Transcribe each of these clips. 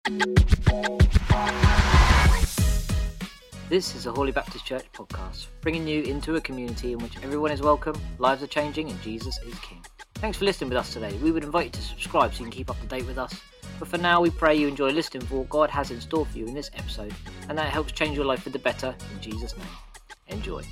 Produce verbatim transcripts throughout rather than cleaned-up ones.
This is a Hawley Baptist Church podcast, bringing you into a community in which everyone is welcome, lives are changing, and Jesus is King. Thanks for listening with us today. We would invite you to subscribe so you can keep up to date with us. But for now, we pray you enjoy listening for what God has in store for you in this episode, and that it helps change your life for the better in Jesus' name. Enjoy.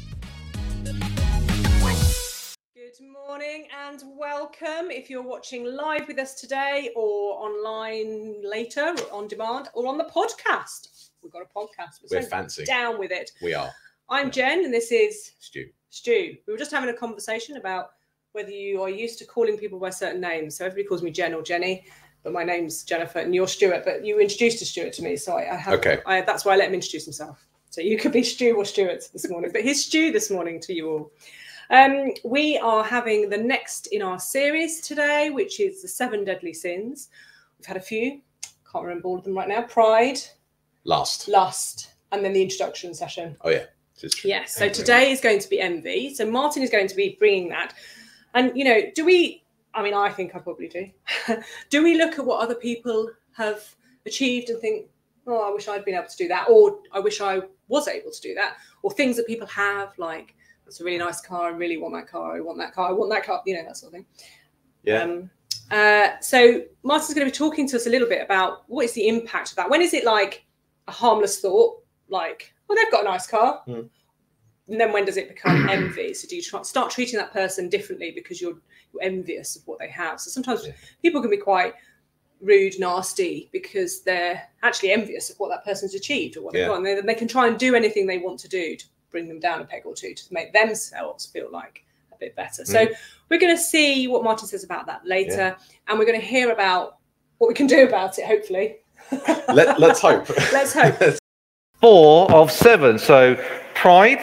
Good morning and welcome. If you're watching live with us today or online later or on demand or on the podcast, we've got a podcast. We're, We're so fancy. Down with it. We are. I'm yeah. Jen and this is Stu. Stu. We were just having a conversation about whether you are used to calling people by certain names. So everybody calls me Jen or Jenny, but my name's Jennifer and you're Stuart. But you introduced a Stuart to me, so I, I have. Okay. I, that's why I let him introduce himself. So you could be Stu or Stuart this morning, but here's Stu this morning to you all. Um, we are having the next in our series today, which is the seven deadly sins. We've had a few, can't remember all of them right now. Pride, Lust, lust, and then the introduction session. Oh yeah, yes. So today is going to be envy. So Martin is going to be bringing that. And you know, do we? I mean, I think I probably do. Do we look at what other people have achieved and think, oh, I wish I'd been able to do that, or I wish I was able to do that, or things that people have like. It's a really nice car. I really want that car. I want that car. I want that car. You know, that sort of thing. Yeah. Um, uh, so Martin's going to be talking to us a little bit about what is the impact of that. When is it like a harmless thought? Like, oh, they've got a nice car. Mm. And then when does it become envy? So do you try, start treating that person differently because you're, you're envious of what they have? So sometimes yeah. people can be quite rude, nasty, because they're actually envious of what that person's achieved or what yeah. they've got. And they, they can try and do anything they want to do to bring them down a peg or two to make themselves feel like a bit better. So mm. we're going to see what Martin says about that later. Yeah. And we're going to hear about what we can do about it, hopefully. Let, let's hope. Let's hope. Four of seven. So pride,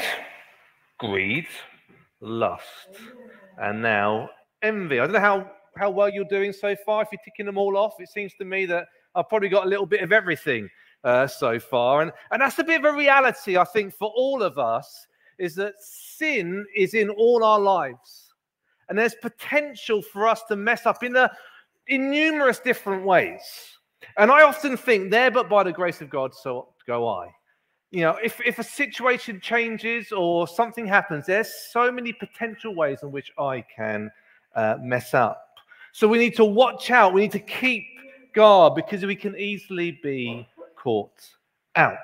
greed, lust, and now envy. I don't know how, how well you're doing so far. If you're ticking them all off, it seems to me that I've probably got a little bit of everything. Uh, so far. And, and that's a bit of a reality, I think, for all of us, is that sin is in all our lives. And there's potential for us to mess up in, a, in numerous different ways. And I often think, there but by the grace of God, so go I. You know, if, if a situation changes or something happens, there's so many potential ways in which I can uh, mess up. So we need to watch out. We need to keep guard because we can easily be caught out.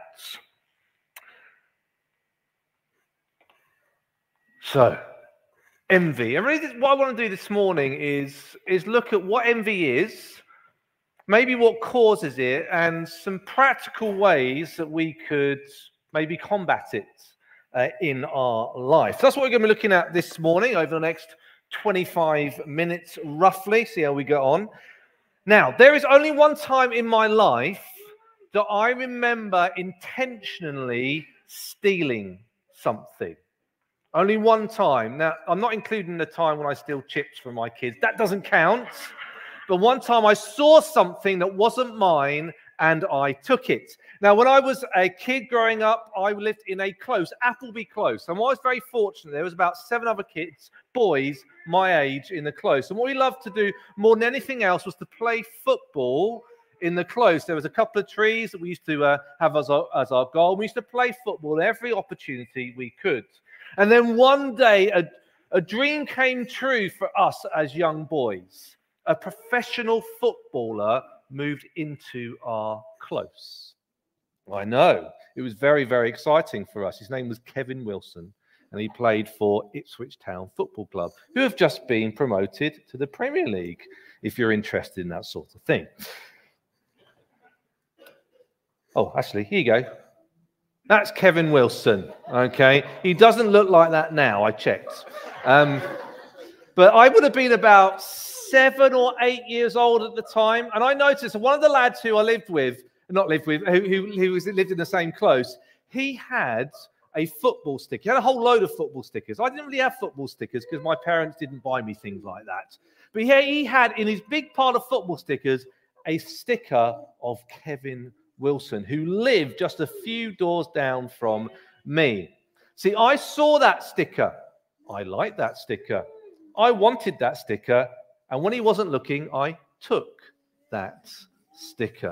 So, envy. And really what I want to do this morning is, is look at what envy is, maybe what causes it, and some practical ways that we could maybe combat it uh, in our life. So that's what we're going to be looking at this morning over the next twenty-five minutes, roughly. See how we go on. Now, there is only one time in my life that I remember intentionally stealing something. Only one time. Now, I'm not including the time when I steal chips from my kids. That doesn't count. But one time I saw something that wasn't mine and I took it. Now, when I was a kid growing up, I lived in a close, Appleby Close. And I was very fortunate. There was about seven other kids, boys, my age in the close. And what we loved to do more than anything else was to play football in the close. There was a couple of trees that we used to uh, have as our, as our goal. We used to play football every opportunity we could. And then one day, a, a dream came true for us as young boys. A professional footballer moved into our close. I know. It was very, very exciting for us. His name was Kevin Wilson, and he played for Ipswich Town Football Club, who have just been promoted to the Premier League, if you're interested in that sort of thing. Oh, actually, here you go. That's Kevin Wilson, okay? He doesn't look like that now, I checked. Um, but I would have been about seven or eight years old at the time, and I noticed one of the lads who I lived with, not lived with, who, who, who was, lived in the same close, he had a football sticker. He had a whole load of football stickers. I didn't really have football stickers because my parents didn't buy me things like that. But here he had, in his big pile of football stickers, a sticker of Kevin Wilson, who lived just a few doors down from me. See, I saw that sticker. I liked that sticker. I wanted that sticker. And when he wasn't looking, I took that sticker.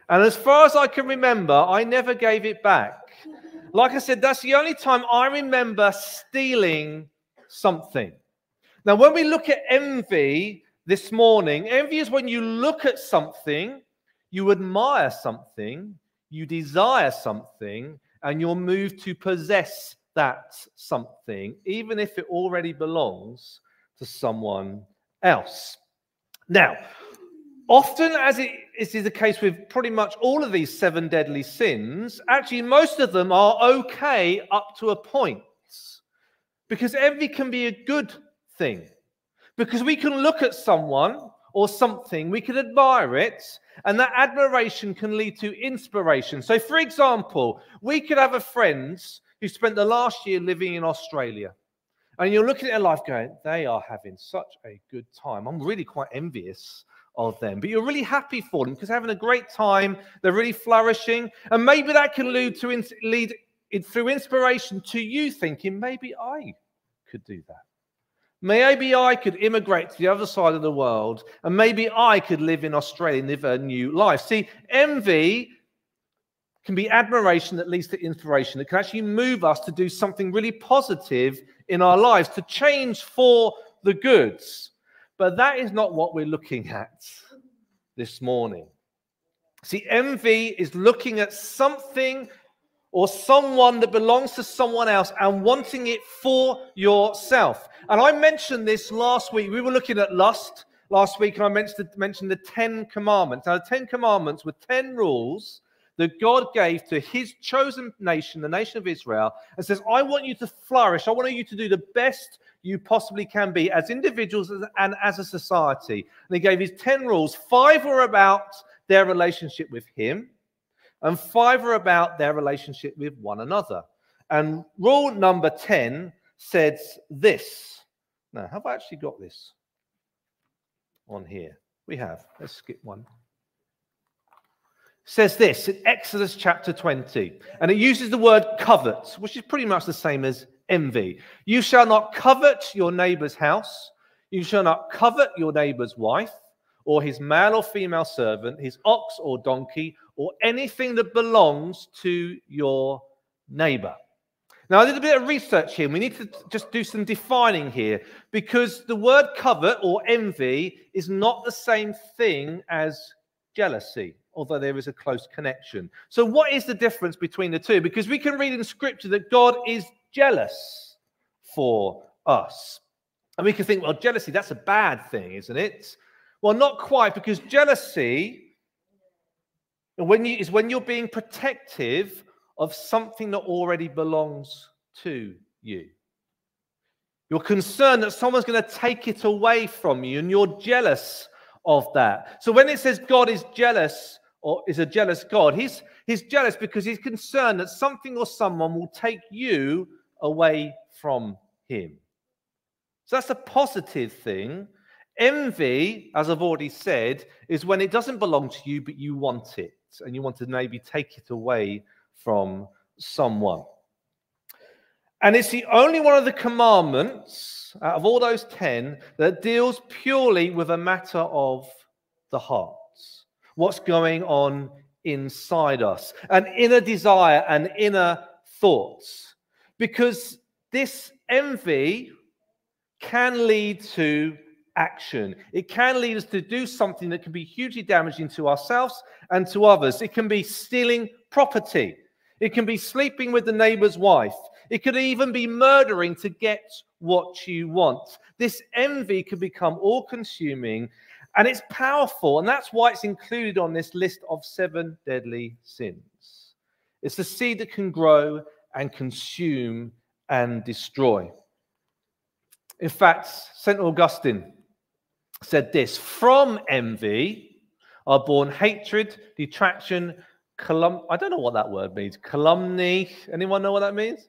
And as far as I can remember, I never gave it back. Like I said, that's the only time I remember stealing something. Now, when we look at envy this morning, envy is when you look at something, you admire something, you desire something, and you're moved to possess that something, even if it already belongs to someone else. Now, often, as it is the case with pretty much all of these seven deadly sins, actually most of them are okay up to a point. Because envy can be a good thing. Because we can look at someone or something, we can admire it, and that admiration can lead to inspiration. So, for example, we could have a friend who spent the last year living in Australia. And you're looking at their life going, they are having such a good time. I'm really quite envious of them. But you're really happy for them because they're having a great time. They're really flourishing. And maybe that can lead, to in, lead it through inspiration to you thinking, maybe I could do that. Maybe I could immigrate to the other side of the world, and maybe I could live in Australia and live a new life. See, envy can be admiration that leads to inspiration. It can actually move us to do something really positive in our lives, to change for the goods. But that is not what we're looking at this morning. See, envy is looking at something or someone that belongs to someone else and wanting it for yourself. And I mentioned this last week. We were looking at lust last week, and I mentioned, mentioned the Ten Commandments. Now, the Ten Commandments were ten rules that God gave to his chosen nation, the nation of Israel, and says, I want you to flourish. I want you to do the best you possibly can be as individuals and as a society. And he gave his ten rules. Five were about their relationship with him, and five are about their relationship with one another. And rule number ten says this. Now, have I actually got this on here? We have. Let's skip one. Says this in Exodus chapter twenty. And it uses the word covet, which is pretty much the same as envy. You shall not covet your neighbor's house. You shall not covet your neighbor's wife, or his male or female servant, his ox or donkey, or anything that belongs to your neighbor. Now, I did a bit of research here. We need to just do some defining here, because the word covet or envy is not the same thing as jealousy, although there is a close connection. So what is the difference between the two? Because we can read in Scripture that God is jealous for us. And we can think, well, jealousy, that's a bad thing, isn't it? Well, not quite, because jealousy when you, is when you're being protective of something that already belongs to you. You're concerned that someone's going to take it away from you, and you're jealous of that. So when it says God is jealous, or is a jealous God, he's, he's jealous because he's concerned that something or someone will take you away from him. So that's a positive thing. Envy, as I've already said, is when it doesn't belong to you, but you want it, and you want to maybe take it away from someone. And it's the only one of the commandments out of all those ten that deals purely with a matter of the heart. What's going on inside us, an inner desire and inner thoughts. Because this envy can lead to action. It can lead us to do something that can be hugely damaging to ourselves and to others. It can be stealing property. It can be sleeping with the neighbor's wife. It could even be murdering to get what you want. This envy can become all-consuming, and it's powerful, and that's why it's included on this list of seven deadly sins. It's the seed that can grow and consume and destroy. In fact, Saint Augustine said this: from envy are born hatred, detraction, calum... I don't know what that word means. Calumny. Anyone know what that means?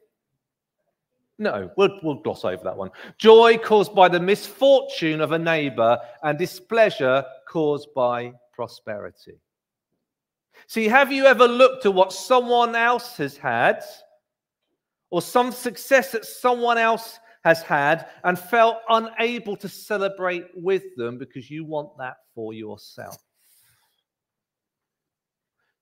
No, we'll, we'll gloss over that one. Joy caused by the misfortune of a neighbor, and displeasure caused by prosperity. See, have you ever looked at what someone else has had, or some success that someone else has had, and felt unable to celebrate with them because you want that for yourself?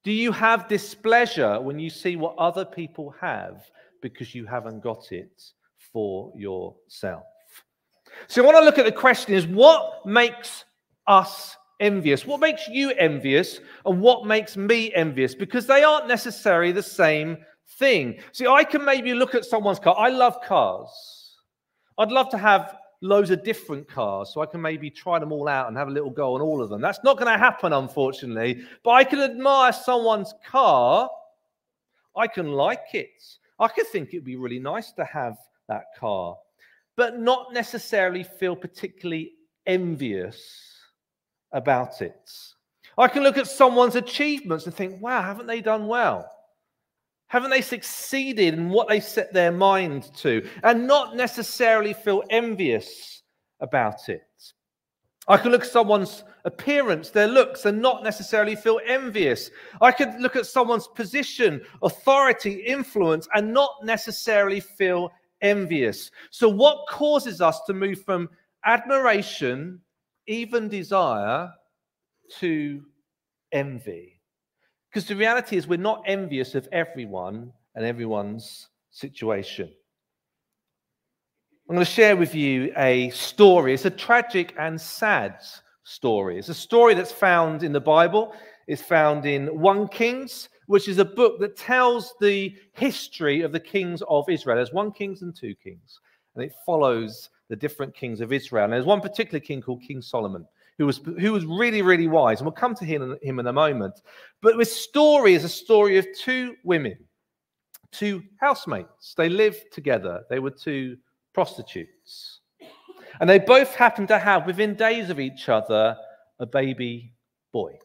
Do you have displeasure when you see what other people have because you haven't got it for yourself? So I want to look at the question is, what makes us envious? What makes you envious and what makes me envious? Because they aren't necessarily the same thing. See, I can maybe look at someone's car. I love cars. I'd love to have loads of different cars so I can maybe try them all out and have a little go on all of them. That's not going to happen, unfortunately. But I can admire someone's car. I can like it. I could think it'd be really nice to have that car, but not necessarily feel particularly envious about it. I can look at someone's achievements and think, wow, haven't they done well? Haven't they succeeded in what they set their mind to? And not necessarily feel envious about it. I can look at someone's appearance, their looks, and not necessarily feel envious. I could look at someone's position, authority, influence, and not necessarily feel envious. So what causes us to move from admiration, even desire, to envy? Because the reality is we're not envious of everyone and everyone's situation. I'm going to share with you a story. It's a tragic and sad story. It's a story that's found in the Bible. It's found in First Kings, which is a book that tells the history of the kings of Israel. There's one Kings and two Kings, and it follows the different kings of Israel. And there's one particular king called King Solomon, who was who was really, really wise. And we'll come to him, him in a moment. But this story is a story of two women, two housemates. They lived together. They were two prostitutes. And they both happened to have, within days of each other, a baby boy.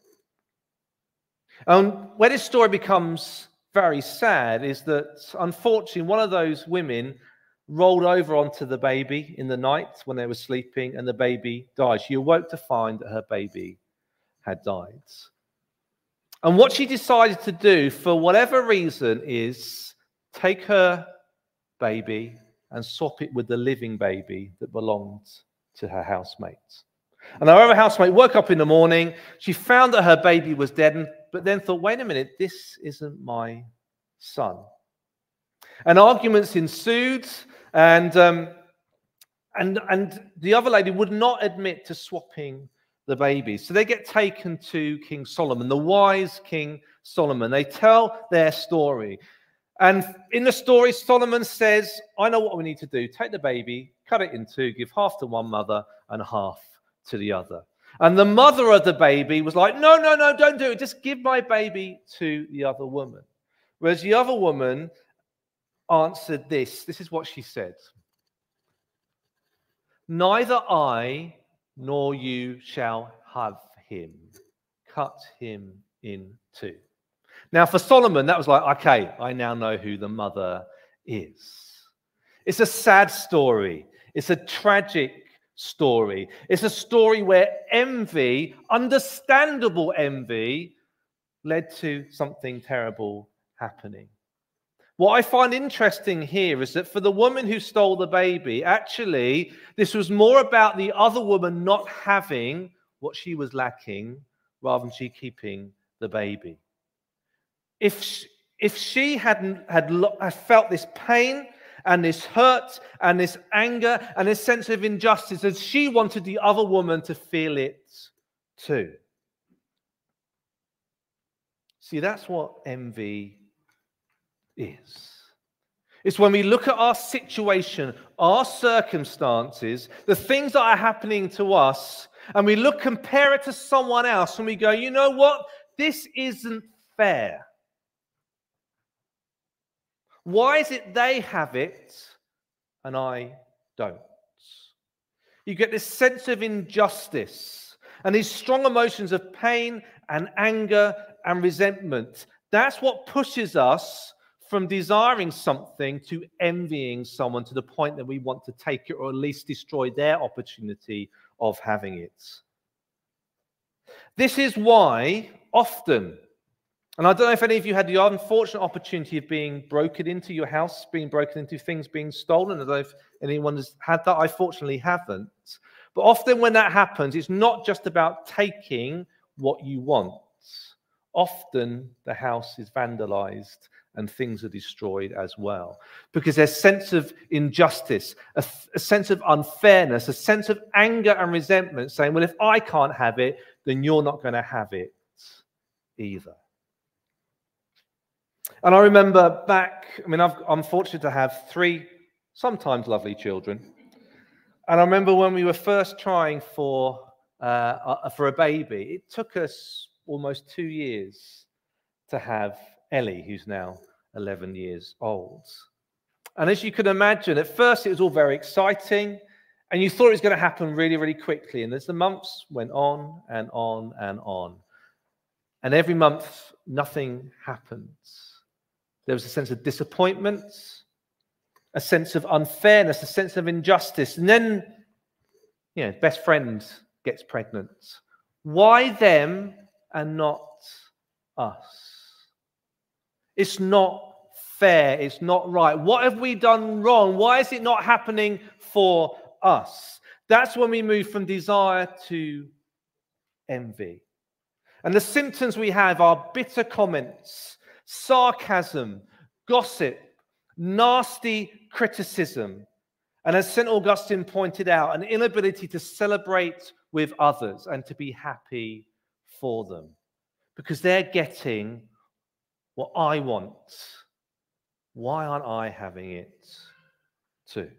And where this story becomes very sad is that, unfortunately, one of those women rolled over onto the baby in the night when they were sleeping, and the baby died. She awoke to find that her baby had died. And what she decided to do, for whatever reason, is take her baby and swap it with the living baby that belonged to her housemate. And her other housemate woke up in the morning. She found that her baby was dead, but then thought, wait a minute, this isn't my son. And arguments ensued, and, um, and, and the other lady would not admit to swapping the baby. So they get taken to King Solomon, the wise King Solomon. They tell their story. And in the story, Solomon says, I know what we need to do. Take the baby, cut it in two, give half to one mother and half to the other. And the mother of the baby was like, no, no, no, don't do it. Just give my baby to the other woman. Whereas the other woman answered this. This is what she said. Neither I nor you shall have him. Cut him in two. Now, for Solomon, that was like, okay, I now know who the mother is. It's a sad story. It's a tragic story. It's a story where envy, understandable envy, led to something terrible happening. What I find interesting here is that for the woman who stole the baby, actually, this was more about the other woman not having what she was lacking rather than she keeping the baby. If she, if she hadn't had, had felt this pain and this hurt and this anger and this sense of injustice, as she wanted the other woman to feel it too. See, that's what envy is. It's when we look at our situation, our circumstances, the things that are happening to us, and we look, compare it to someone else, and we go, you know what? This isn't fair. Why is it they have it and I don't? You get this sense of injustice and these strong emotions of pain and anger and resentment. That's what pushes us from desiring something to envying someone to the point that we want to take it or at least destroy their opportunity of having it. This is why often, and I don't know if any of you had the unfortunate opportunity of being broken into your house, being broken into, things being stolen. I don't know if anyone has had that. I fortunately haven't. But often when that happens, it's not just about taking what you want. often the house is vandalized and things are destroyed as well. Because there's a sense of injustice, a, a sense of unfairness, a sense of anger and resentment, saying, well, if I can't have it, then you're not going to have it either. And I remember back, I mean, I've, I'm fortunate to have three sometimes lovely children. And I remember when we were first trying for, uh, for a baby, it took us almost two years to have Ellie, who's now eleven years old. And as you can imagine, at first it was all very exciting, and you thought it was going to happen really, really quickly. And as the months went on and on and on, and every month nothing happened, there was a sense of disappointment, a sense of unfairness, a sense of injustice. And then, you know, best friend gets pregnant. Why them and not us? It's not fair. It's not right. What have we done wrong? Why is it not happening for us? That's when we move from desire to envy. And the symptoms we have are bitter comments, sarcasm, gossip, nasty criticism, and as Saint Augustine pointed out, an inability to celebrate with others and to be happy for them because they're getting what I want. Why aren't I having it too?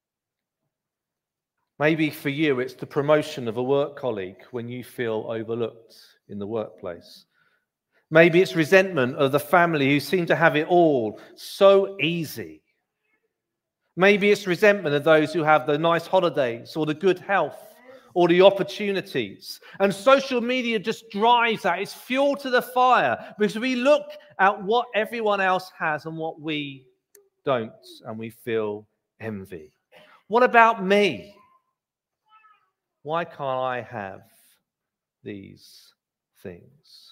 Maybe for you, it's the promotion of a work colleague when you feel overlooked in the workplace. Maybe it's resentment of the family who seem to have it all so easy. Maybe it's resentment of those who have the nice holidays or the good health or the opportunities. And social media just drives that. It's fuel to the fire because we look at what everyone else has and what we don't, and we feel envy. What about me? Why can't I have these things?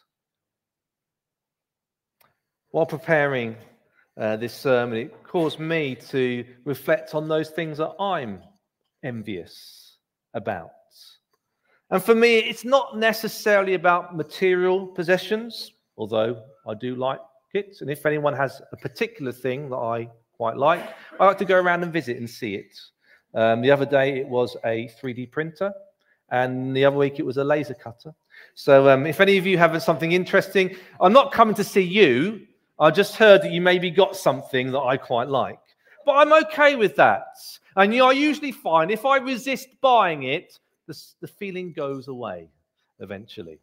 While preparing uh, this sermon, it caused me to reflect on those things that I'm envious about. And for me, it's not necessarily about material possessions, although I do like it. And if anyone has a particular thing that I quite like, I like to go around and visit and see it. Um, the other day, it was a three D printer. And the other week, it was a laser cutter. So um, if any of you have something interesting, I'm not coming to see you. I just heard that you maybe got something that I quite like. But I'm okay with that. And you know, I usually find if I resist buying it, the, the feeling goes away eventually.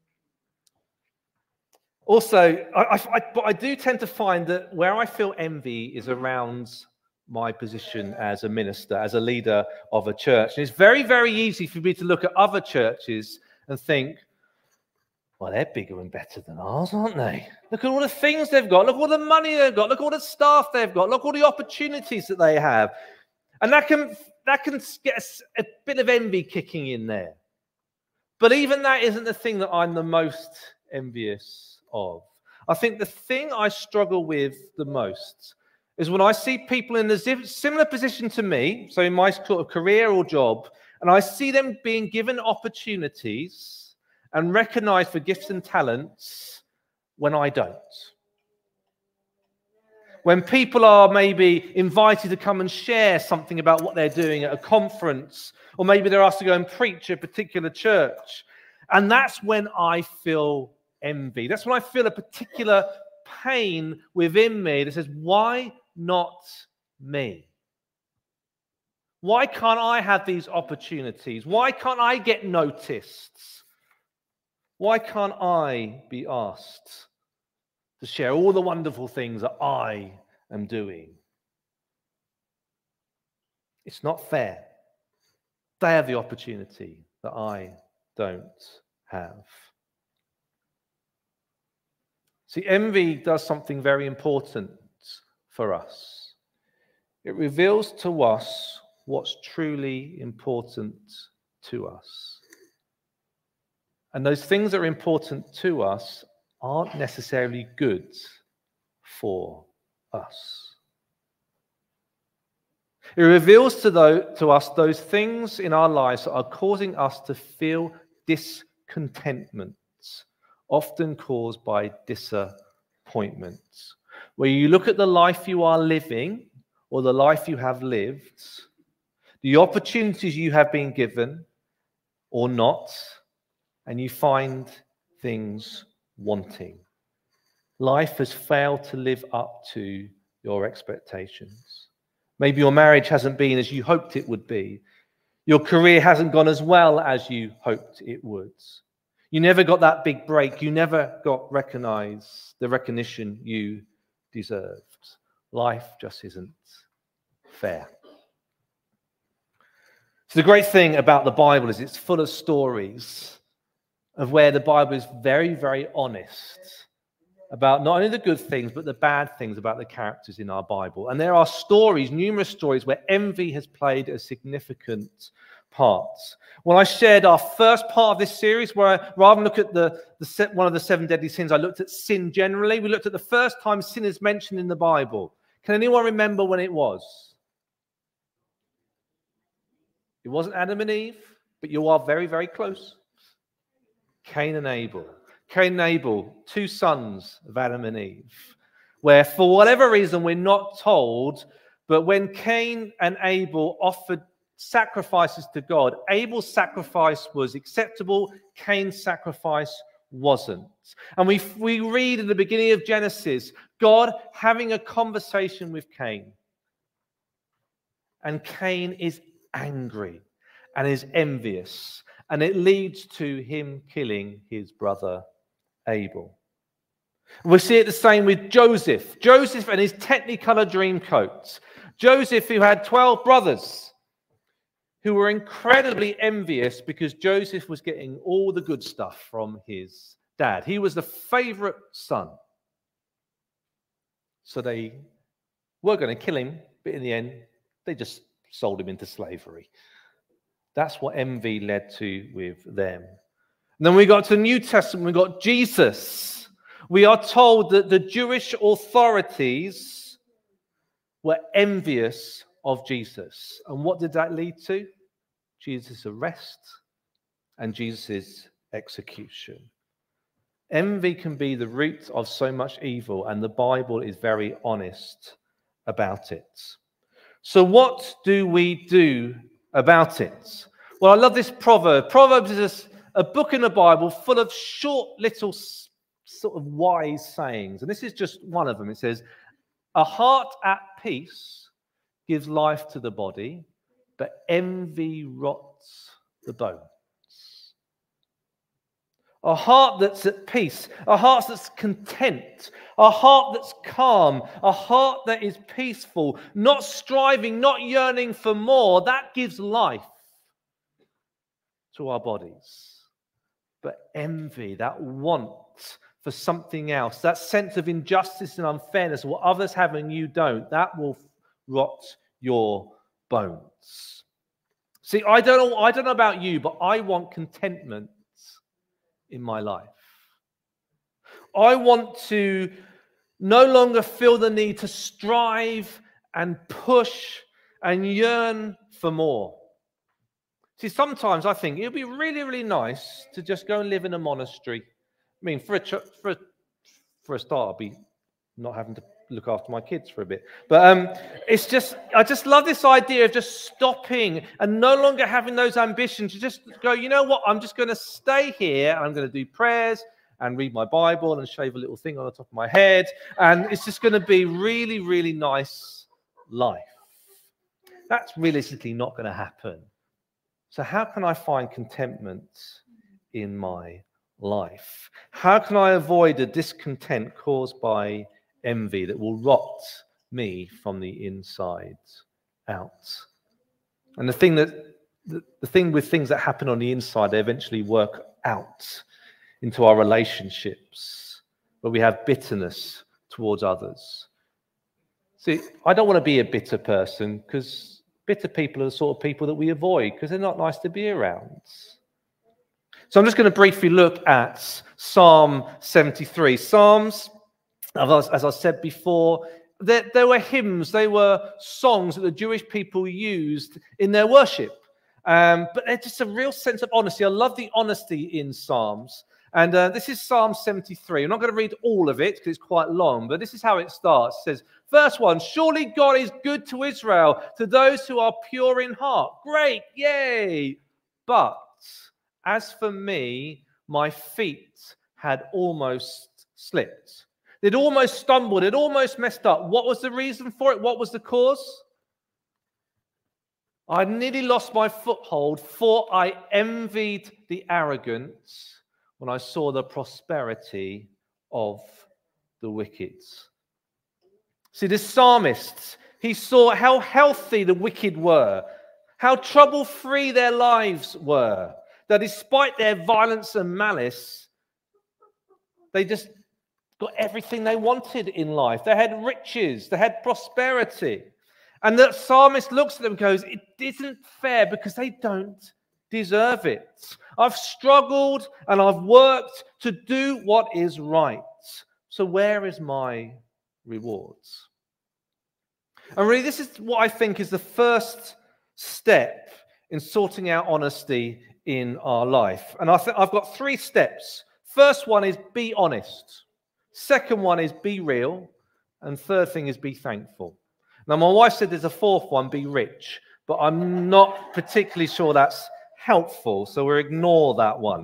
Also, I, I, but I do tend to find that where I feel envy is around my position as a minister, as a leader of a church. And it's very, very easy for me to look at other churches and think, well, they're bigger and better than ours, aren't they? Look at all the things they've got. Look at all the money they've got. Look at all the staff they've got. Look at all the opportunities that they have. And that can, that can get a, a bit of envy kicking in there. But even that isn't the thing that I'm the most envious of. I think the thing I struggle with the most is when I see people in a similar position to me, so in my sort of career or job, and I see them being given opportunities and recognized for gifts and talents when I don't. When people are maybe invited to come and share something about what they're doing at a conference, or maybe they're asked to go and preach at a particular church. And that's when I feel envy. That's when I feel a particular pain within me that says, why not me? Why can't I have these opportunities? Why can't I get noticed? Why can't I be asked to share all the wonderful things that I am doing? It's not fair. They have the opportunity that I don't have. See, envy does something very important for us. It reveals to us what's truly important to us. And those things that are important to us aren't necessarily good for us. It reveals to, those, to us those things in our lives that are causing us to feel discontentment often caused by disappointment. Where you look at the life you are living or the life you have lived, the opportunities you have been given or not, and you find things wanting. Life has failed to live up to your expectations. Maybe your marriage hasn't been as you hoped it would be. Your career hasn't gone as well as you hoped it would. You never got that big break. You never got recognized, the recognition you deserved. Life just isn't fair. So the great thing about the Bible is it's full of stories of where the Bible is very, very honest about not only the good things, but the bad things about the characters in our Bible. And there are stories, numerous stories, where envy has played a significant part. When I shared our first part of this series, where I, rather than look at the, the one of the seven deadly sins, I looked at sin generally. We looked at the first time sin is mentioned in the Bible. Can anyone remember when it was? It wasn't Adam and Eve, but you are very, very close. Cain and Abel. Cain and Abel, two sons of Adam and Eve, where for whatever reason we're not told, but when Cain and Abel offered sacrifices to God, Abel's sacrifice was acceptable, Cain's sacrifice wasn't. And we, we read in the beginning of Genesis, God having a conversation with Cain. And Cain is angry and is envious, and it leads to him killing his brother Abel. We see it the same with Joseph. Joseph and his Technicolor dream coats. Joseph, who had twelve brothers, who were incredibly envious because Joseph was getting all the good stuff from his dad. He was the favorite son. So they were going to kill him, but in the end, they just sold him into slavery. That's what envy led to with them. And then we got to the New Testament, we got Jesus. We are told that the Jewish authorities were envious of Jesus. And what did that lead to? Jesus' arrest and Jesus' execution. Envy can be the root of so much evil, and the Bible is very honest about it. So what do we do about it? Well, I love this proverb. Proverbs is a, a book in the Bible full of short little sort of wise sayings. And this is just one of them. It says, a heart at peace gives life to the body, but envy rots the bones. A heart that's at peace, a heart that's content, a heart that's calm, a heart that is peaceful, not striving, not yearning for more, that gives life to our bodies. But envy, that want for something else, that sense of injustice and unfairness, what others have and you don't, that will rot your bones. See, I don't know, I don't know about you, but I want contentment in my life. I want to no longer feel the need to strive and push and yearn for more. See, sometimes I think it would be really, really nice to just go and live in a monastery. I mean, for a, for a, for a start, I'll be not having to look after my kids for a bit. But um, it's just, I just love this idea of just stopping and no longer having those ambitions to just go, you know what, I'm just going to stay here. I'm going to do prayers and read my Bible and shave a little thing on the top of my head. And it's just going to be really, really nice life. That's realistically not going to happen. So how can I find contentment in my life? How can I avoid a discontent caused by envy that will rot me from the inside out? And the thing that the, the thing with things that happen on the inside, they eventually work out into our relationships, where we have bitterness towards others. See, I don't want to be a bitter person, because bitter people are the sort of people that we avoid because they're not nice to be around. So I'm just going to briefly look at Psalm seventy-three. Psalms, as I said before, there, there were hymns, they were songs that the Jewish people used in their worship. Um, but there's just a real sense of honesty. I love the honesty in Psalms. And uh, this is Psalm seventy-three. I'm not going to read all of it because it's quite long, but this is how it starts. It says, verse one, surely God is good to Israel, to those who are pure in heart. Great, yay! But as for me, my feet had almost slipped. They'd almost stumbled. They'd almost messed up. What was the reason for it? What was the cause? I nearly lost my foothold, for I envied the arrogance when I saw the prosperity of the wicked. See, the psalmist, he saw how healthy the wicked were, how trouble-free their lives were, that despite their violence and malice, they just got everything they wanted in life. They had riches, they had prosperity. And the psalmist looks at them and goes, it isn't fair because they don't deserve it. I've struggled and I've worked to do what is right. So where is my rewards? And really, this is what I think is the first step in sorting out honesty in our life. And I th- I've got three steps. First one is be honest. Second one is be real. And third thing is be thankful. Now, my wife said there's a fourth one, be rich. But I'm not particularly sure that's helpful. So we'll ignore that one.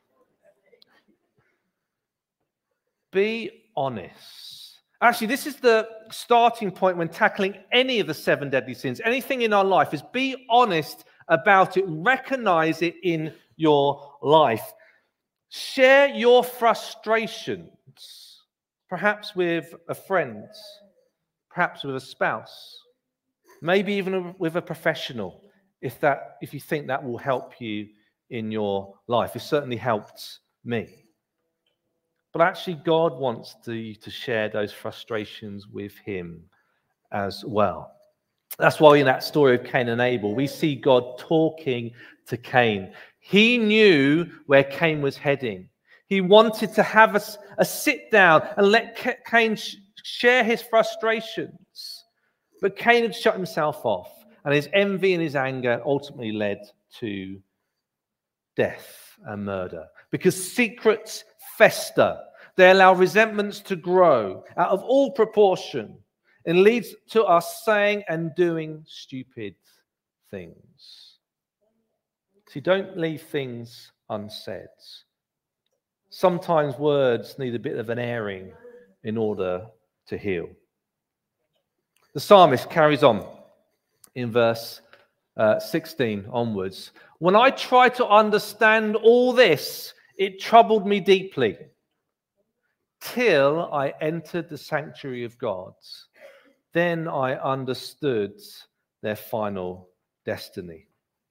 Be honest. Actually, this is the starting point when tackling any of the seven deadly sins. Anything in our life is be honest about it. Recognize it in your life. Share your frustrations, perhaps with a friend, perhaps with a spouse, maybe even with a professional, if that, if you think that will help you in your life. It certainly helped me. But actually, God wants to, to share those frustrations with him as well. That's why in that story of Cain and Abel, we see God talking to Cain. He knew where Cain was heading. He wanted to have a, a sit down and let Cain sh- share his frustrations. But Cain had shut himself off, and his envy and his anger ultimately led to death and murder. Because secrets fester. They allow resentments to grow out of all proportion and leads to us saying and doing stupid things. See, don't leave things unsaid. Sometimes words need a bit of an airing in order to heal. The psalmist carries on in verse uh, sixteen onwards. When I tried to understand all this, it troubled me deeply, till I entered the sanctuary of God. Then I understood their final destiny.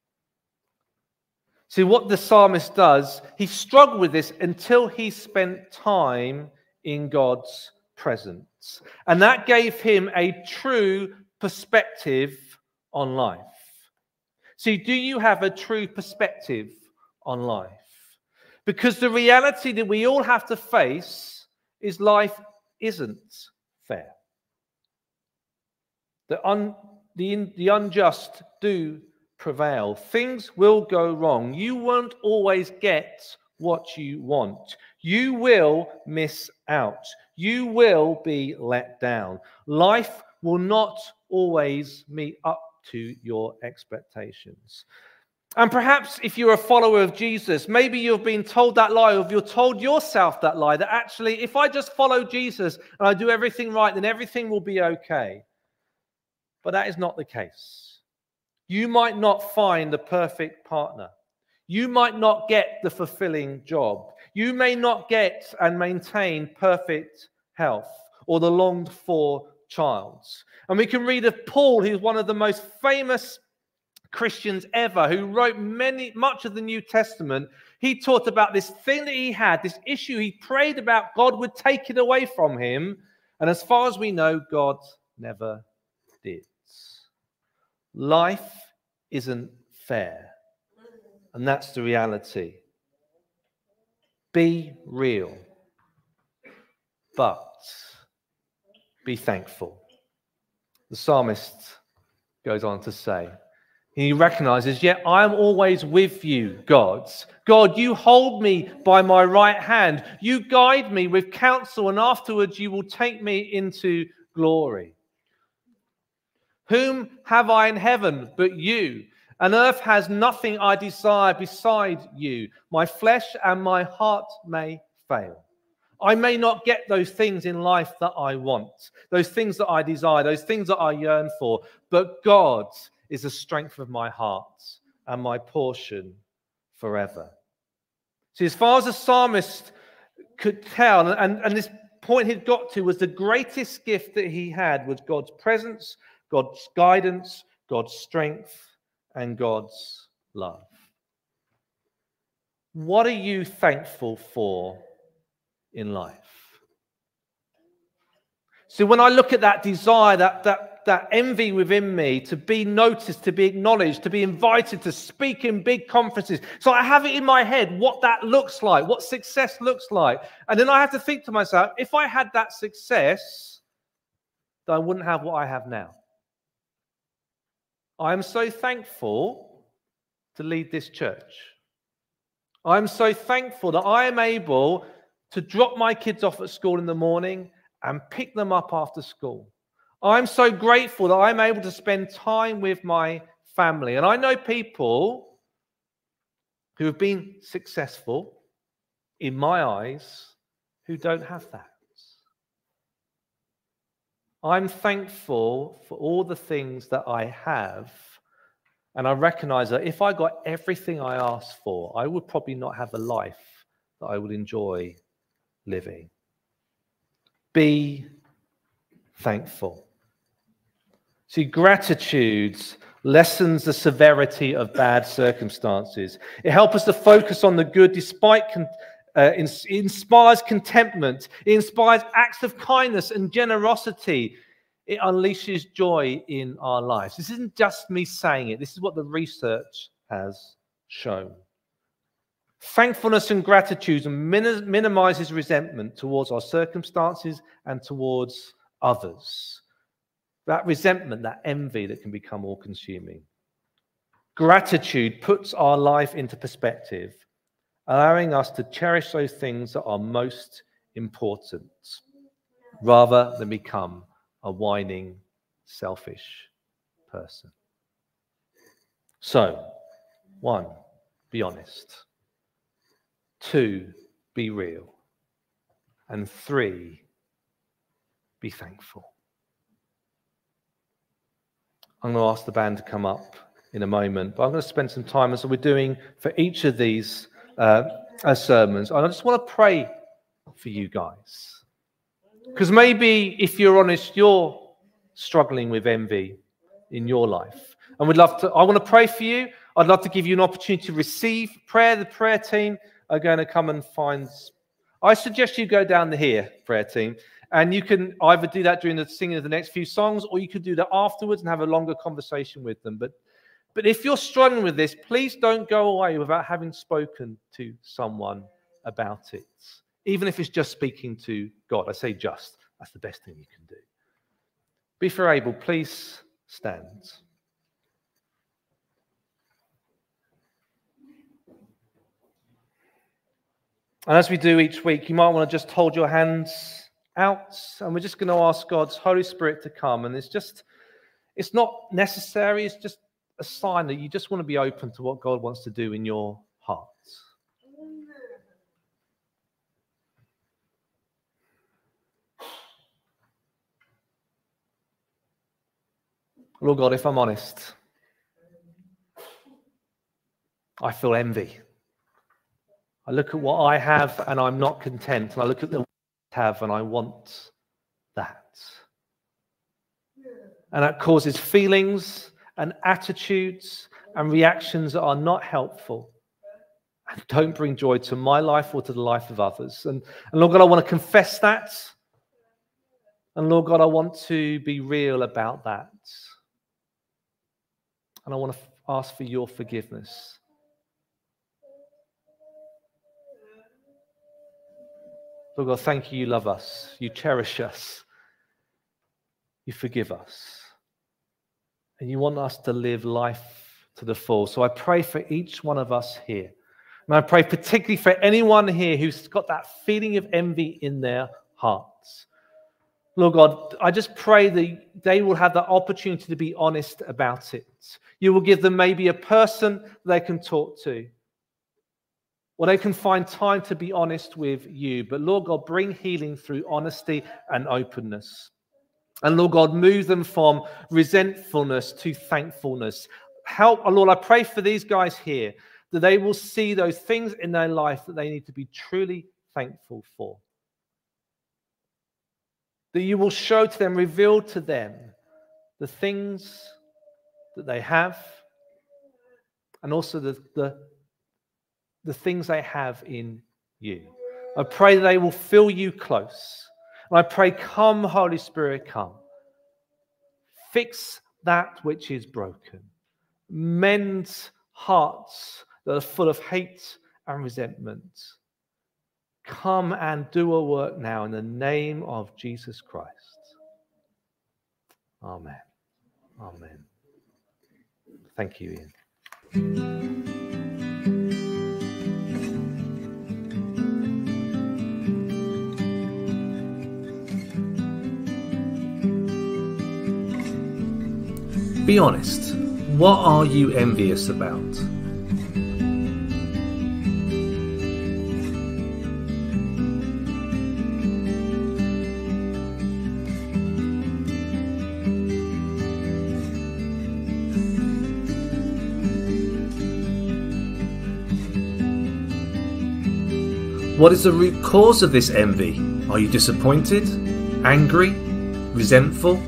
See, what the psalmist does, he struggled with this until he spent time in God's presence. And that gave him a true perspective on life. See, do you have a true perspective on life? Because the reality that we all have to face is life isn't fair. The, un, the, the unjust do prevail. Things will go wrong. You won't always get what you want. You will miss out. You will be let down. Life will not always meet up to your expectations. And perhaps if you're a follower of Jesus, maybe you've been told that lie, or you've told yourself that lie, that actually if I just follow Jesus and I do everything right, then everything will be okay. But that is not the case. You might not find the perfect partner. You might not get the fulfilling job. You may not get and maintain perfect health or the longed for child. And we can read of Paul, who's one of the most famous Christians ever, who wrote many, much of the New Testament. He taught about this thing that he had, this issue he prayed about, God would take it away from him. And as far as we know, God never did. Life isn't fair. And that's the reality. Be real, but be thankful. The psalmist goes on to say, He recognizes, yet I am always with you, God. God, you hold me by my right hand. You guide me with counsel, and afterwards you will take me into glory. Whom have I in heaven but you? And earth has nothing I desire beside you. My flesh and my heart may fail. I may not get those things in life that I want, those things that I desire, those things that I yearn for, but God is the strength of my heart and my portion forever. See, as far as the psalmist could tell, and, and this point he'd got to was the greatest gift that he had was God's presence, God's guidance, God's strength, and God's love. What are you thankful for in life? So when I look at that desire, that, that, that envy within me to be noticed, to be acknowledged, to be invited to speak in big conferences, so I have it in my head what that looks like, what success looks like. And then I have to think to myself, if I had that success, then I wouldn't have what I have now. I am so thankful to lead this church. I'm so thankful that I am able to drop my kids off at school in the morning and pick them up after school. I'm so grateful that I'm able to spend time with my family. And I know people who have been successful, in my eyes, who don't have that. I'm thankful for all the things that I have, and I recognize that if I got everything I asked for, I would probably not have a life that I would enjoy living. Be thankful. See, gratitude lessens the severity of bad circumstances. It helps us to focus on the good despite con- uh, it inspires contentment. It inspires acts of kindness and generosity. It unleashes joy in our lives. This isn't just me saying it. This is what the research has shown. Thankfulness and gratitude min- minimizes resentment towards our circumstances and towards others. That resentment, that envy that can become all-consuming. Gratitude puts our life into perspective, allowing us to cherish those things that are most important, rather than become a whining, selfish person. So, one, be honest. Two, be real. And three, be thankful. I'm going to ask the band to come up in a moment, but I'm going to spend some time, as we're doing for each of these uh, as sermons. And I just want to pray for you guys. Because maybe, if you're honest, you're struggling with envy in your life. And we'd love to, I want to pray for you. I'd love to give you an opportunity to receive prayer. The prayer team are going to come and find. I suggest you go down to here, prayer team, and you can either do that during the singing of the next few songs, or you could do that afterwards and have a longer conversation with them. But, but if you're struggling with this, please don't go away without having spoken to someone about it. Even if it's just speaking to God. I say just. That's the best thing you can do. But if you're able, please stand. And as we do each week, you might want to just hold your hands out, and we're just going to ask God's Holy Spirit to come. And it's just, it's not necessary. It's just a sign that you just want to be open to what God wants to do in your heart. Lord God, if I'm honest, I feel envy. I look at what I have and I'm not content. And I look at the I have and I want that. And that causes feelings and attitudes and reactions that are not helpful and don't bring joy to my life or to the life of others. And, and Lord God, I want to confess that. And Lord God, I want to be real about that. And I want to ask for your forgiveness. Lord God, thank you, you love us. You cherish us. You forgive us. And you want us to live life to the full. So I pray for each one of us here. And I pray particularly for anyone here who's got that feeling of envy in their hearts. Lord God, I just pray that they will have the opportunity to be honest about it. You will give them maybe a person they can talk to, or they can find time to be honest with you. But Lord God, bring healing through honesty and openness. And Lord God, move them from resentfulness to thankfulness. Help, oh Lord, I pray for these guys here, that they will see those things in their life that they need to be truly thankful for. That you will show to them, reveal to them the things that they have, and also the, the, the things they have in you. I pray that they will feel you close. And I pray, come, Holy Spirit, come. Fix that which is broken. Mend hearts that are full of hate and resentment. Come and do a work now in the name of Jesus Christ. Amen. Amen. Thank you, Ian. Be honest. What are you envious about? What is the root cause of this envy? Are you disappointed, angry, resentful?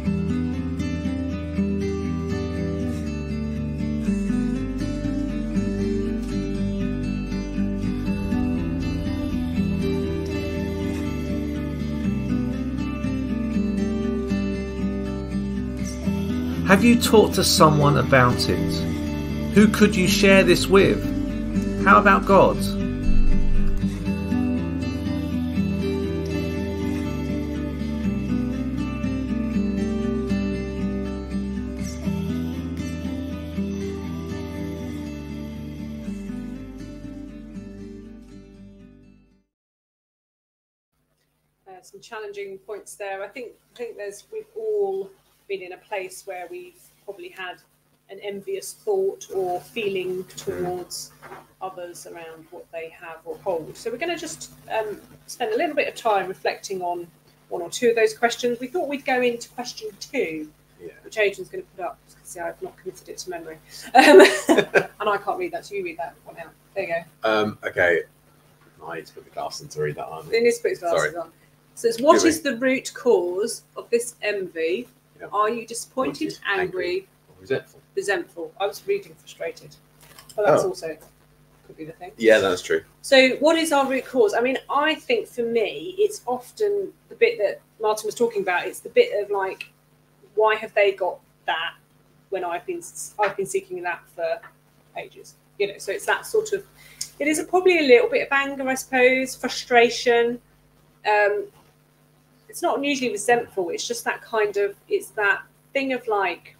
Have you talked to someone about it? Who could you share this with? How about God? Uh, some challenging points there. I think I think there's we've all been in a place where we've probably had an envious thought or feeling towards others around what they have or hold. So we're going to just um, spend a little bit of time reflecting on one or two of those questions. We thought we'd go into question two, yeah. which Adrian's going to put up because see, I've not committed it to memory. Um, and I can't read that, so you read that one out. There you go. Um, okay. I need to put the glasses on to read that on. It needs to put his glasses on. So it's what is the root cause of this envy? Yeah. Are you disappointed, angry, angry or resentful? Resentful. I was reading frustrated. But that's oh. also could be the thing. Yeah, that's true. So what is our root cause? I mean, I think for me, it's often the bit that Martin was talking about. It's the bit of like, why have they got that when I've been I've been seeking that for ages? You know, so it's that sort of. It is a, probably a little bit of anger, I suppose, frustration. Um, it's not usually resentful. It's just that kind of. It's that thing of like,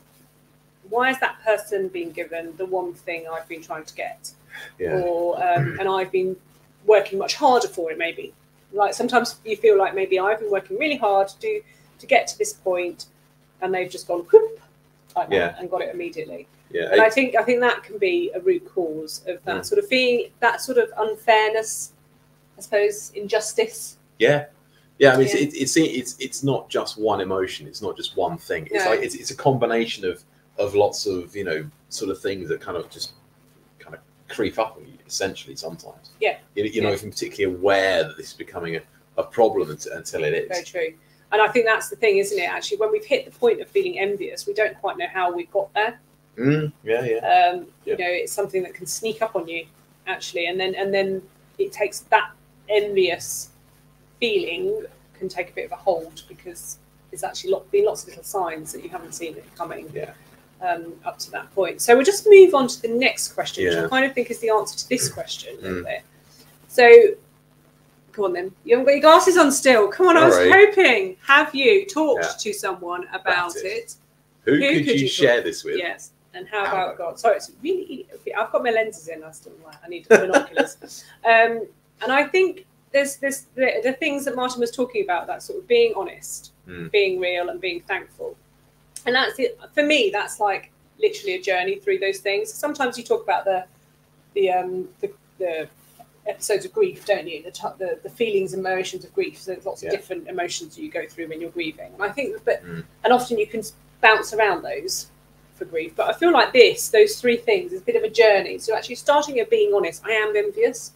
why is that person being given the one thing I've been trying to get? Yeah. Or um, and I've been working much harder for it. Maybe like sometimes you feel like maybe I've been working really hard to do to get to this point, and they've just gone whoop like that yeah. and got it immediately. Yeah. And I think I think that can be a root cause of that yeah. sort of feeling, that sort of unfairness, I suppose, injustice. Yeah. Yeah, I mean, yeah. It's, it's it's it's not just one emotion. It's not just one thing. It's no. like it's, it's a combination of of lots of, you know, sort of things that kind of just kind of creep up on you, essentially, sometimes. Yeah. You, you're yeah. not even particularly aware that this is becoming a, a problem until, until it is. Very true. And I think that's the thing, isn't it? Actually, when we've hit the point of feeling envious, we don't quite know how we've got there. Mm, yeah, yeah. Um, yeah. You know, it's something that can sneak up on you, actually, and then and then it takes that envious feeling can take a bit of a hold because there's actually lot, been lots of little signs that you haven't seen it coming. Yeah. Um, up to that point. So we'll just move on to the next question, yeah. which I kind of think is the answer to this question a little mm. bit. So, come on then. You haven't got your glasses on still. Come on, All I was right. hoping. Have you talked yeah. to someone about, about it? it? Who, Who could, could you, you share this with? Yes. And how about God? Sorry, it's really. I've got my lenses in. I still like. I need binoculars. um, and I think there's there's the, the things that Martin was talking about. That sort of being honest, mm. being real, and being thankful. And that's it for me. That's like literally a journey through those things. Sometimes you talk about the the um the, the episodes of grief, don't you? The, the the feelings and emotions of grief. So there's lots yeah. of different emotions you go through when you're grieving. And I think, but mm. and often you can bounce around those for grief. But I feel like this, those three things, is a bit of a journey. So actually starting at being honest, I am envious.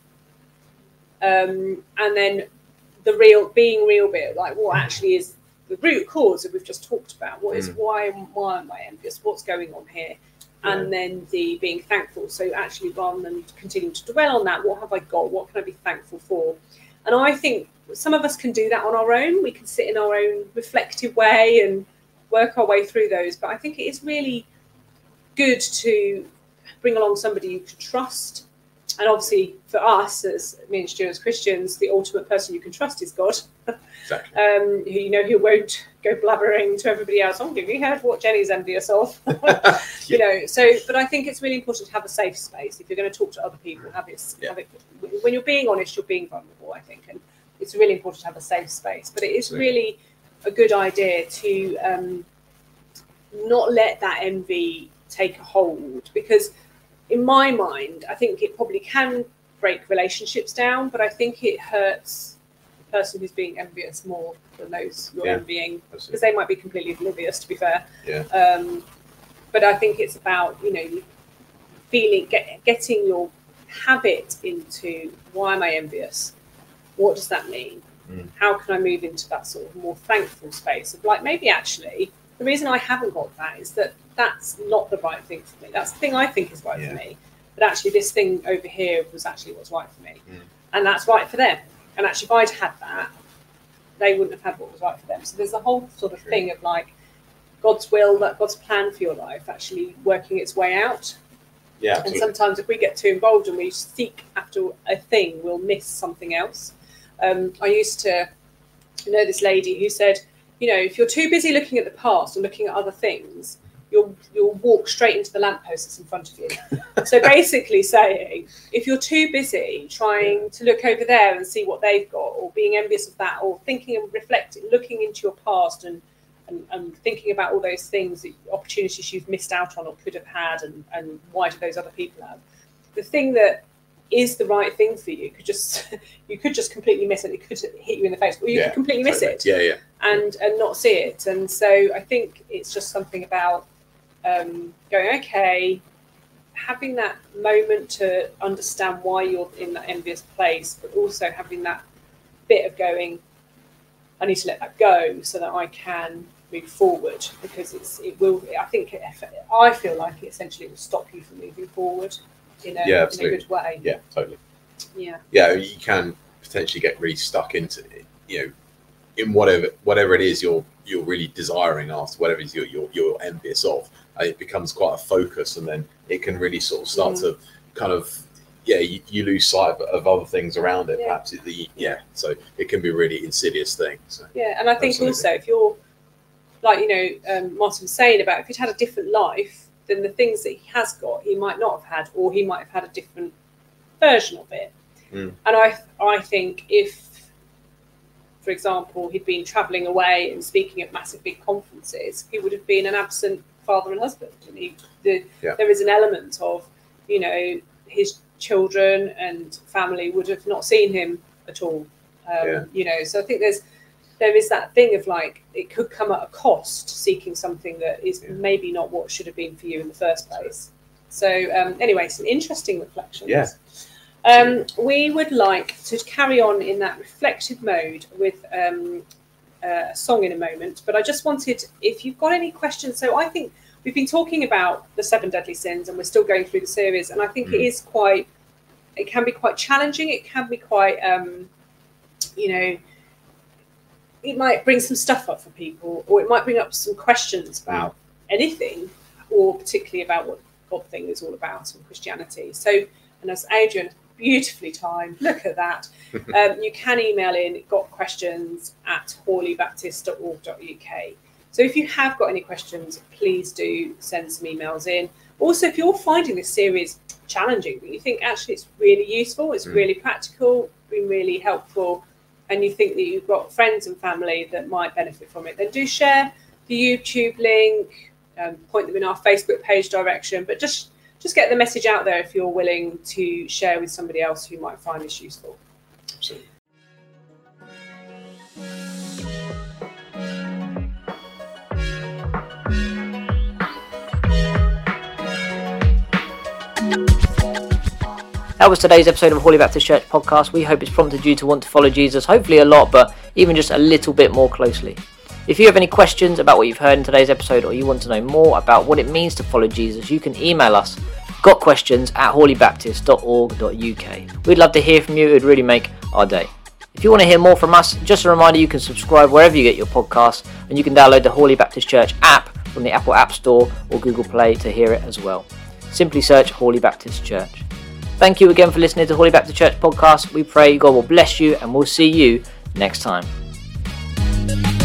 Um, and then the real, being real bit, like what actually is the root cause that we've just talked about. What is, mm. why, why am I envious? What's going on here? Yeah. And then the being thankful. So actually rather than continuing to dwell on that, what have I got? What can I be thankful for? And I think some of us can do that on our own. We can sit in our own reflective way and work our way through those, but I think it is really good to bring along somebody you can trust. And obviously for us as me and Stu as Christians, the ultimate person you can trust is God. Exactly. um, who you know who won't go blabbering to everybody else. Oh, have you heard what Jenny's envious of? yeah. You know, so but I think it's really important to have a safe space. If you're going to talk to other people, have it, yeah. have it when you're being honest, you're being vulnerable, I think, and it's really important to have a safe space. But it is really a good idea to um, not let that envy take a hold, because in my mind, I think it probably can break relationships down, but I think it hurts the person who's being envious more than those you're yeah, envying, because they might be completely oblivious, to be fair. Yeah. Um, but I think it's about, you know, feeling, get, getting your habit into, why am I envious? What does that mean? Mm. How can I move into that sort of more thankful space of like, maybe actually the reason I haven't got that is that that's not the right thing for me. That's the thing I think is right yeah. for me. But actually this thing over here was actually what's right for me. Mm. And that's right for them. And actually if I'd had that, they wouldn't have had what was right for them. So there's a whole sort of True. thing of like God's will, that God's plan for your life actually working its way out. Yeah. Absolutely. And sometimes if we get too involved and we seek after a thing, we'll miss something else. Um, I used to know this lady who said, you know, if you're too busy looking at the past and looking at other things, you'll you'll walk straight into the lamppost that's in front of you. So basically saying, if you're too busy trying yeah. to look over there and see what they've got, or being envious of that, or thinking and reflecting, looking into your past and, and, and thinking about all those things, opportunities you've missed out on or could have had, and, and why do those other people have? The thing that is the right thing for you could just you could just completely miss it. It could hit you in the face, or you yeah, could completely miss totally. it yeah yeah and and not see it. And so I think it's just something about um going, okay, having that moment to understand why you're in that envious place, but also having that bit of going, I need to let that go so that I can move forward, because it's it will I think it, I feel like it essentially will stop you from moving forward in a, yeah, in a good way. Yeah, totally. Yeah. Yeah, you can potentially get really stuck into it, you know, in whatever whatever it is you're you're really desiring after, whatever it is you're you're, you're envious of. Uh, it becomes quite a focus, and then it can really sort of start mm. to kind of yeah you, you lose sight of, of other things around it. Yeah. Perhaps it, the yeah, so it can be a really insidious thing. So, yeah, and I think absolutely. also if you're like you know um, Martin was saying about if he'd had a different life, then the things that he has got, he might not have had, or he might have had a different version of it. Mm. And I I think if, for example, he'd been travelling away and speaking at massive big conferences, he would have been an absent father and husband. And he, the, yeah. there is an element of, you know, his children and family would have not seen him at all. Um, yeah. You know, so I think there's there is that thing of like, it could come at a cost seeking something that is yeah. maybe not what should have been for you in the first place. So um, anyway, some interesting reflections. Yeah. Um, we would like to carry on in that reflective mode with um, uh, a song in a moment, but I just wanted, if you've got any questions, so I think we've been talking about the seven deadly sins and we're still going through the series, and I think mm. it is quite, it can be quite challenging, it can be quite, um, you know, it might bring some stuff up for people, or it might bring up some questions about mm. anything, or particularly about what God thing is all about in Christianity. So, and as Adrian beautifully timed, look at that. Um, you can email in got questions at hawley baptist dot org dot U K. So if you have got any questions, please do send some emails in. Also, if you're finding this series challenging, but you think actually it's really useful, it's mm. really practical, been really helpful, and you think that you've got friends and family that might benefit from it, then do share the YouTube link, um, point them in our Facebook page direction, but just just get the message out there if you're willing to share with somebody else who might find this useful. Absolutely. That was today's episode of Hawley Baptist Church podcast. We hope it's prompted you to want to follow Jesus, hopefully a lot, but even just a little bit more closely. If you have any questions about what you've heard in today's episode, or you want to know more about what it means to follow Jesus, you can email us, gotquestions at hawley baptist dot org dot uk. We'd love to hear from you. It would really make our day. If you want to hear more from us, just a reminder, you can subscribe wherever you get your podcasts, and you can download the Hawley Baptist Church app from the Apple App Store or Google Play to hear it as well. Simply search Hawley Baptist Church. Thank you again for listening to Hawley Baptist Church podcast. We pray God will bless you, and we'll see you next time.